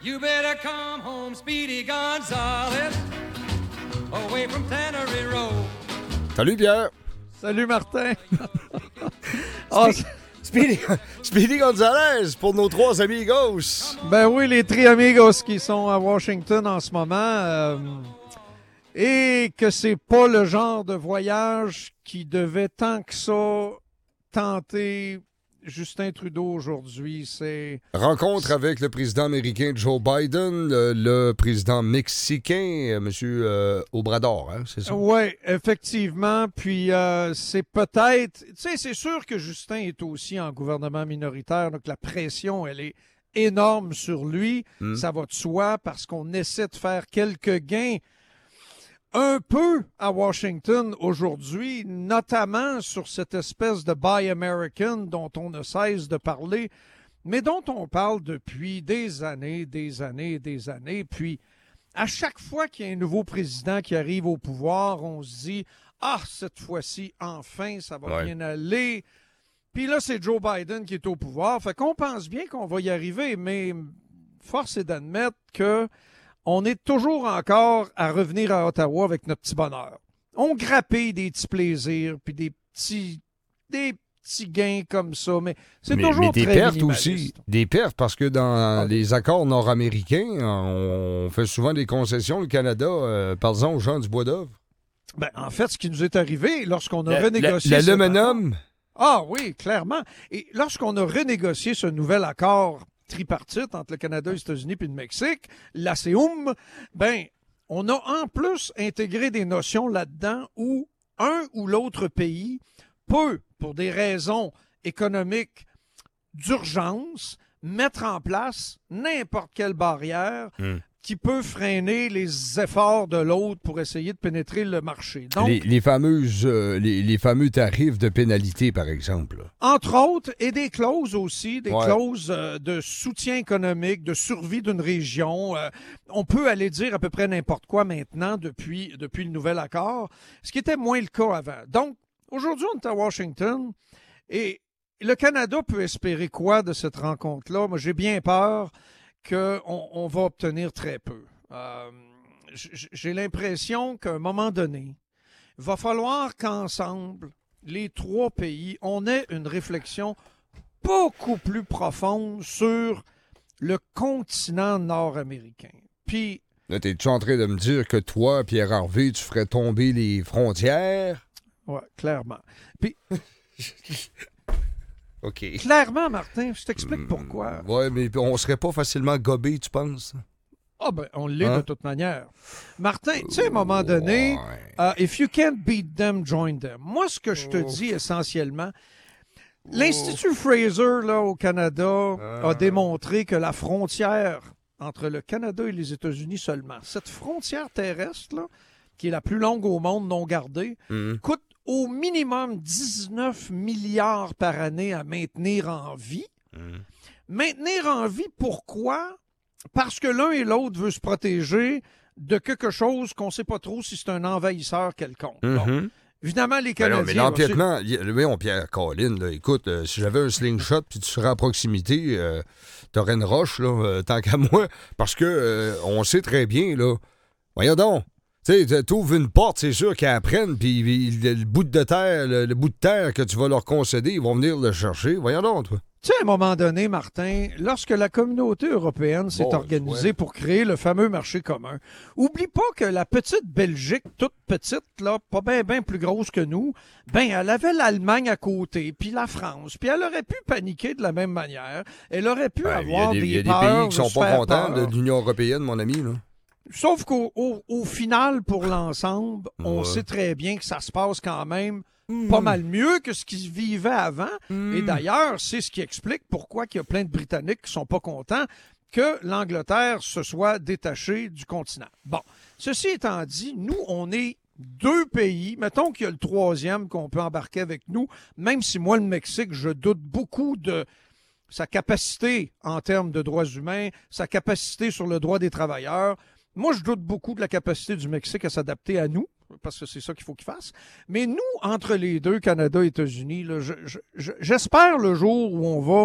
You better come home, Speedy Gonzales, away from Tannery Road. Salut Pierre. Salut Martin. Speedy Gonzales pour nos 3 amigos. Ben oui, les 3 amigos qui sont à Washington en ce moment. Et que c'est pas le genre de voyage qui devait tant que ça tenter Justin Trudeau aujourd'hui. Rencontre avec le président américain Joe Biden, le président mexicain, M. Obrador, hein, c'est ça? Oui, effectivement. Puis c'est peut-être... Tu sais, c'est sûr que Justin est aussi en gouvernement minoritaire, donc la pression, elle est énorme sur lui. Ça va de soi parce qu'on essaie de faire quelques gains un peu à Washington aujourd'hui, notamment sur cette espèce de Buy American dont on ne cesse de parler, mais dont on parle depuis des années. Puis, à chaque fois qu'il y a un nouveau président qui arrive au pouvoir, on se dit « Ah, cette fois-ci, enfin, ça va bien aller. » Puis là, c'est Joe Biden qui est au pouvoir. Fait qu'on pense bien qu'on va y arriver, mais force est d'admettre que on est toujours encore à revenir à Ottawa avec notre petit bonheur. On grappille des petits plaisirs, puis des petits gains comme ça, mais c'est toujours très pertes minimaliste. aussi. Des pertes, parce que dans les accords nord-américains, on fait souvent des concessions. Le Canada, parlons aux gens du Bois-d'Œuvre. Ben, en fait, ce qui nous est arrivé lorsqu'on a renégocié... L'aluminum. Ah oui, clairement. Et lorsqu'on a renégocié ce nouvel accord tripartite entre le Canada, les États-Unis et le Mexique, l'ASEUM, ben, on a en plus intégré des notions là-dedans où un ou l'autre pays peut, pour des raisons économiques d'urgence, mettre en place n'importe quelle barrière qui peut freiner les efforts de l'autre pour essayer de pénétrer le marché. Donc, les fameux tarifs de pénalité, par exemple. Entre autres, et des clauses aussi, des clauses de soutien économique, de survie d'une région. On peut aller dire à peu près n'importe quoi maintenant depuis le nouvel accord, ce qui était moins le cas avant. Donc, aujourd'hui, on est à Washington et le Canada peut espérer quoi de cette rencontre-là? Moi, j'ai bien peur qu'on va obtenir très peu. J'ai l'impression qu'à un moment donné, il va falloir qu'ensemble, les 3 pays, on ait une réflexion beaucoup plus profonde sur le continent nord-américain. Puis... Là, t'es-tu en train de me dire que toi, Pierre Harvey, tu ferais tomber les frontières? Oui, clairement. Puis... OK. Clairement, Martin, je t'explique pourquoi. Oui, mais on serait pas facilement gobé, tu penses? Ah ben, on l'est de toute manière. Martin, tu sais, à un moment donné, if you can't beat them, join them. Moi, ce que je te dis essentiellement, l'Institut Fraser, là, au Canada, a démontré que la frontière entre le Canada et les États-Unis seulement, cette frontière terrestre, là, qui est la plus longue au monde non gardée, coûte au minimum 19 milliards par année à maintenir en vie. Maintenir en vie, pourquoi? Parce que l'un et l'autre veut se protéger de quelque chose qu'on ne sait pas trop si c'est un envahisseur quelconque. Bon, évidemment, les Canadiens... mais l'empiètement, on Pierre Colin, là, écoute, si j'avais un slingshot puis tu serais à proximité, t'aurais une roche, là, tant qu'à moi, parce que on sait très bien, là, voyons donc, tu sais, t'ouvres une porte, c'est sûr qu'ils apprennent, puis le bout de terre que tu vas leur concéder, ils vont venir le chercher. Voyons donc, toi. Tu sais, à un moment donné, Martin, lorsque la communauté européenne s'est organisée pour créer le fameux marché commun, oublie pas que la petite Belgique, toute petite, là, pas bien plus grosse que nous, ben, elle avait l'Allemagne à côté, puis la France, puis elle aurait pu paniquer de la même manière. Elle aurait pu avoir des peurs. Il y a des pays qui sont pas contents de l'Union européenne, mon ami, là. Sauf qu'au final, pour l'ensemble, on sait très bien que ça se passe quand même pas mal mieux que ce qu'ils vivaient avant. Et d'ailleurs, c'est ce qui explique pourquoi il y a plein de Britanniques qui sont pas contents que l'Angleterre se soit détachée du continent. Bon, ceci étant dit, nous, on est 2 pays. Mettons qu'il y a le 3e qu'on peut embarquer avec nous, même si moi, le Mexique, je doute beaucoup de sa capacité en termes de droits humains, sa capacité sur le droit des travailleurs. Moi, je doute beaucoup de la capacité du Mexique à s'adapter à nous, parce que c'est ça qu'il faut qu'il fasse. Mais nous, entre les deux, Canada et États-Unis, là, j'espère le jour où on va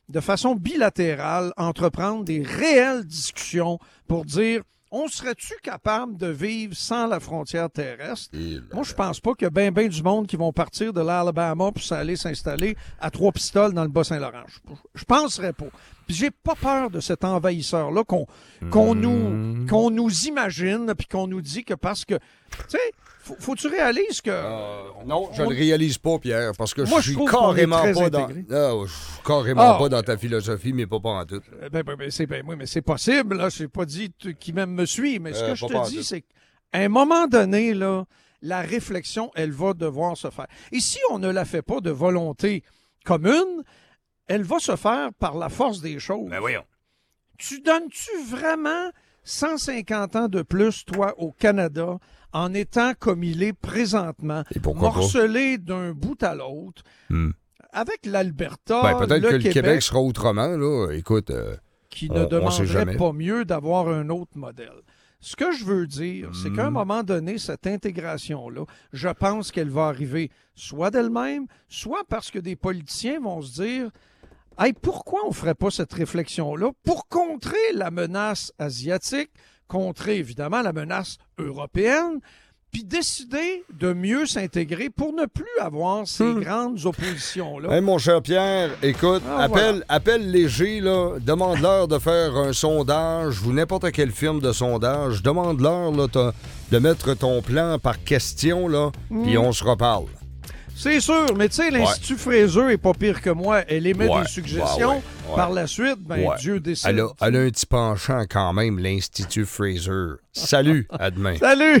de façon bilatérale, entreprendre des réelles discussions pour dire on serait-tu capable de vivre sans la frontière terrestre? Moi, je pense pas qu'il y a bien du monde qui vont partir de l'Alabama pour aller s'installer à Trois-Pistoles dans le Bas-Saint-Laurent. Je penserais pas. Puis j'ai pas peur de cet envahisseur-là qu'on nous imagine puis qu'on nous dit que parce que, tu sais, faut-tu réaliser que... non, je ne le réalise pas, Pierre, parce que moi, je suis carrément pas dans... je suis carrément pas dans ta philosophie, mais pas en tout. Oui, mais c'est possible, là. Je n'ai pas dit qui même me suit, mais ce que je te dis, c'est qu'à un moment donné, là, la réflexion, elle va devoir se faire. Et si on ne la fait pas de volonté commune, elle va se faire par la force des choses. Ben voyons. Tu donnes-tu vraiment 150 ans de plus, toi, au Canada, en étant comme il est présentement, morcelé d'un bout à l'autre, avec l'Alberta, peut-être que le Québec sera autrement, là. Écoute, qui ne demanderait pas mieux d'avoir un autre modèle. Ce que je veux dire, c'est qu'à un moment donné, cette intégration-là, je pense qu'elle va arriver soit d'elle-même, soit parce que des politiciens vont se dire « Hey, pourquoi on ne ferait pas cette réflexion-là pour contrer la menace asiatique, contrer évidemment la menace européenne, puis décider de mieux s'intégrer pour ne plus avoir ces grandes oppositions-là. » Hey, mon cher Pierre, écoute, appelle Léger, là, demande-leur de faire un sondage ou n'importe quelle firme de sondage, demande-leur là, de mettre ton plan par question, là, puis on se reparle. C'est sûr, mais tu sais, l'Institut Fraser est pas pire que moi. Elle émet des suggestions. Par la suite, Dieu décide. Elle a un petit penchant quand même, l'Institut Fraser. Salut, à demain. Salut!